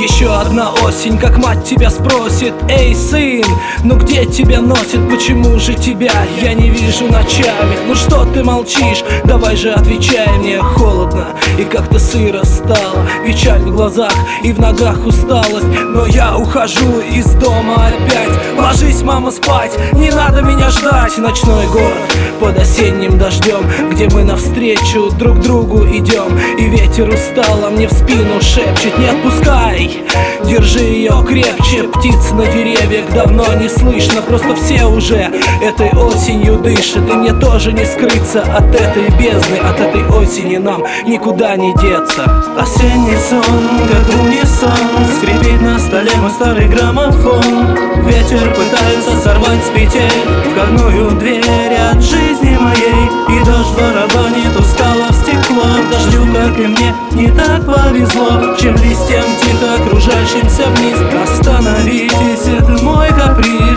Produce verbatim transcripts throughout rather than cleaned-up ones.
Еще одна осень, как мать тебя спросит: эй, сын, ну где тебя носит? Почему же тебя я не вижу ночами? Ну что ты молчишь? Давай же отвечай мне. Холодно и как-то сыро стало, печаль в глазах и в ногах усталость. Но я ухожу из дома опять. Ложись, мама, спать, не надо меня ждать. Ночной город под осенним дождем, где мы навстречу друг другу идем. И ветер устало мне в спину шепчет: не отпускай, держи ее крепче. Птиц на деревьях давно не слышно, просто все уже этой осенью дышат. И мне тоже не скрыться от этой бездны, от этой осени нам никуда не деться. Осенний сон, как унисон, скрипит на столе мой старый граммофон. Ветер пытается сорвать с петель входную дверь от жизни моей. И дождь барабанит устало в стекло. Дождю, как и мне, не так повезло, чем листьям тихо окружающимся вниз. Остановитесь, это мой каприз.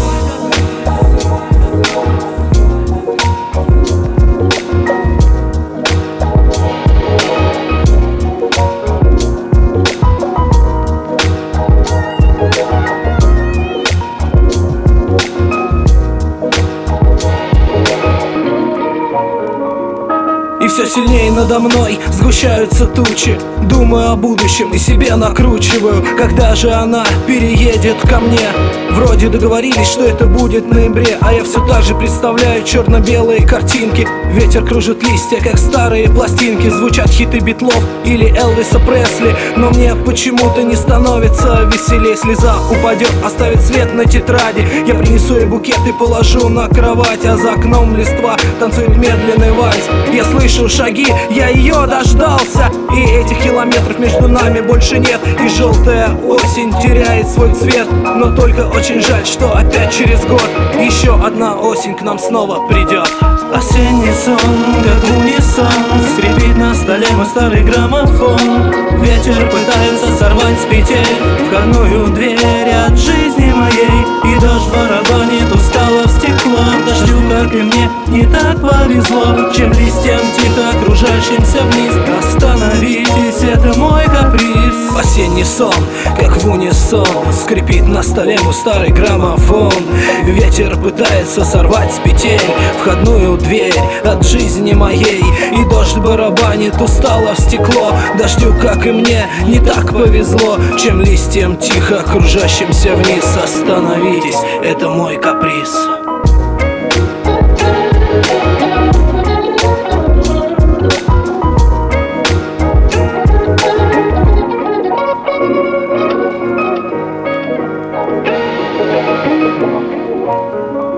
И все сильнее надо мной сгущаются тучи. Думаю о будущем и себе накручиваю. Когда же она переедет ко мне? Вроде договорились, что это будет в ноябре, а я все так же представляю черно-белые картинки. Ветер кружит листья, как старые пластинки. Звучат хиты Битлов или Элвиса Пресли. Но мне почему-то не становится веселее. Слеза упадет, оставит след на тетради. Я принесу ей букет и положу на кровать, а за окном листва танцует медленный вальс. Я слышу шаги, я ее дождался. И этих километров между нами больше нет. И желтая осень теряет свой цвет. Но только очень жаль, что опять через год еще одна осень к нам снова придет. Осенний сон, как унисон, скрипит на столе мой старый граммофон. Ветер пытается сорвать с петель входную дверь от жизни моей. И дождь барабанит устало в стекло. Дождю, как и мне, не так повезло, чем листьям тихо окружающимся вниз. Остановитесь, это мой каприз. Осенний сон, как в унисон, скрипит на столе мой старый граммофон. Ветер пытается сорвать с петель входную дверь от жизни моей. И дождь барабанит устало в стекло. Дождю, как и мне, не так повезло, чем листьям тихо окружающимся вниз. Остановитесь, это мой каприз. Thank you.